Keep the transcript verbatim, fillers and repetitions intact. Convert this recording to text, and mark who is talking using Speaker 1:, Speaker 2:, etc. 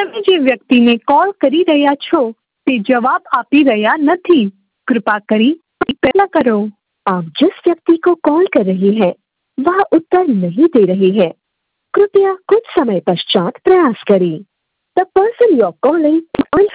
Speaker 1: તમે જે વ્યક્તિને કોલ કરી રહ્યા છો તે जवाब આપી રહ્યા નથી। कृपा કરી पहला करो। आप जिस व्यक्ति को कॉल कर रही हैं वह उत्तर नहीं दे रही है। कृपया कुछ समय पश्चात प्रयास करें। The person you are calling